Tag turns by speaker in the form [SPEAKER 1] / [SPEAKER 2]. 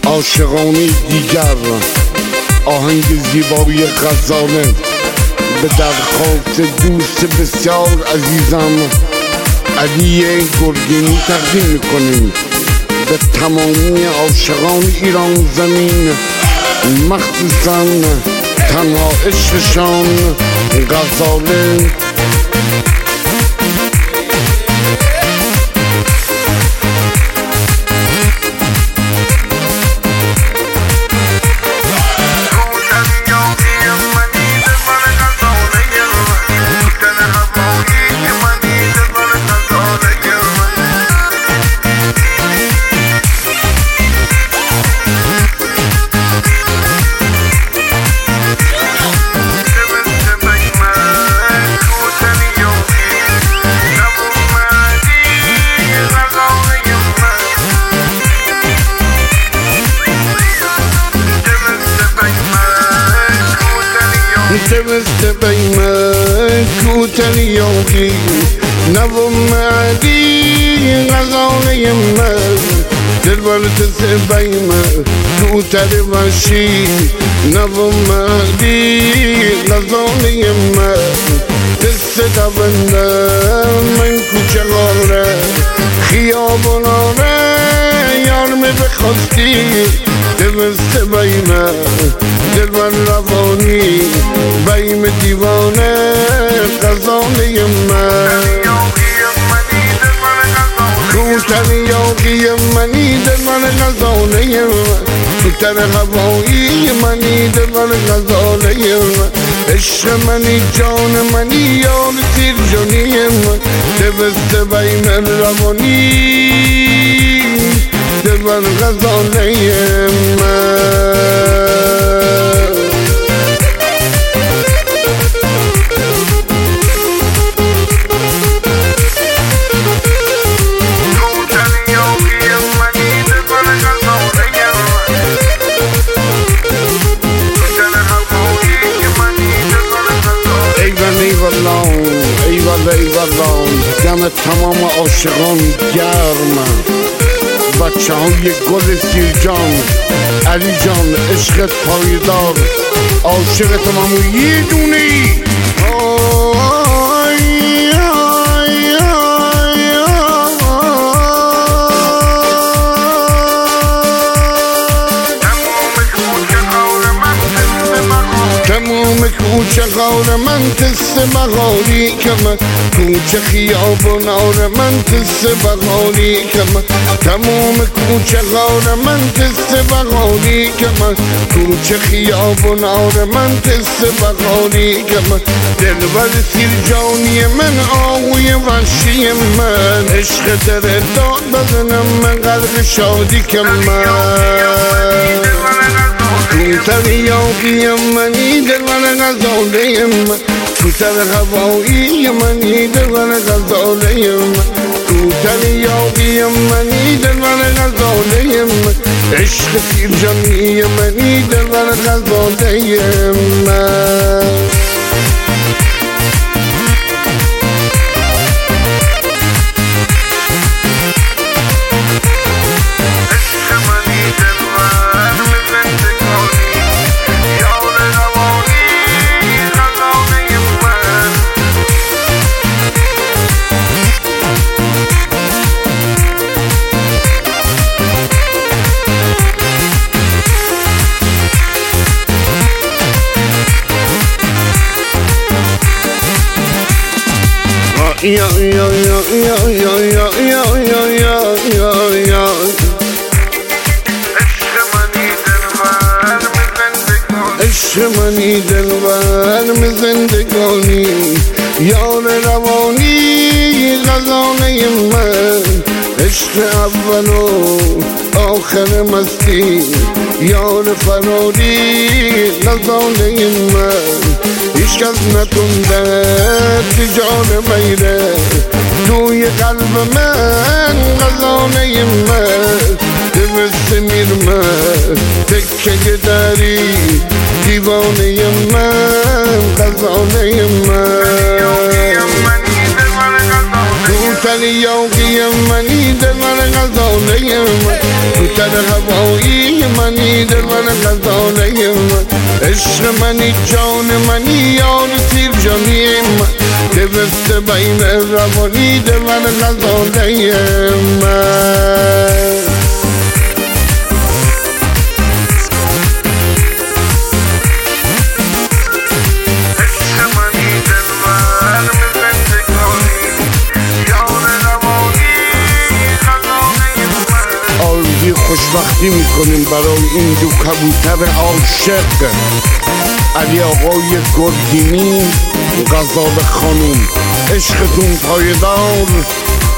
[SPEAKER 1] عاشقانه دیگر آهنگ زیبایی غزاله به درخواست دوست بسیار عزیزم علی گرگینی تقدیم میکنیم به تمامی عاشقان ایران زمین، مخصوصا تنها عشقشان غزاله.
[SPEAKER 2] تبست بيمك وتريوقي نظم عدي غزال يمك تلبرت بيمك وترمشي نظم عدي غزال يمك تستقبلنا من كوچه خيابنا يارم بخواستی تبست بيمك دلبر روانی بیم دیوانه غزاله من کوتر یاقی منی دلبر غزاله من کوتر هوایی منی دلبر غزاله من عشق منی جان منی یار تیر جانی من دبست بیم روانی دلبر غزاله من. ایوالله دم تمام عاشقان گرم، بچه های گل سیرجان، علی جان عشقت پایدار، عاشق تمام یه دونی. تمام کوچه غار من تست بغاری کم، کوچه خیابون آر من تست بغاری کم، تمام کوچه غار من تست بغاری کم، کوچه خیابون آر من تست بغاری کم، دلبر سیرجانی من آهوی وحشی من، عشق در داد بزنم من قلب شادی کم من. کوتر یاقی منی دلبر غزاله من، کوتر هوایی منی دلبر غزاله من، کوتر یاقی منی دلبر غزاله من، عشق سیرجانی منی دلبر غزاله من. یا یا یا یا یا یا یا یا یا یا عشق منی دلبر می زندگانی، یار روانی غزاله من، عشق اول و آخر مستی، یار فراری غزاله من، هیچ کس نتونده تجار میره توی قلب من غزاله من، دبست میرمه تکه داری دیوانه من غزاله من. کوتر منی یاقی منی دل من غزاله من تو تر هوایی منی دل من غزاله من عشق منی جان منی یار تیر جانی من دوسته بین روانی دل من غزاله من خوشبختی میکنیم برای این دو کبوتر عاشق علی آقای گرگینی غزال خانوم عشقتون پایدار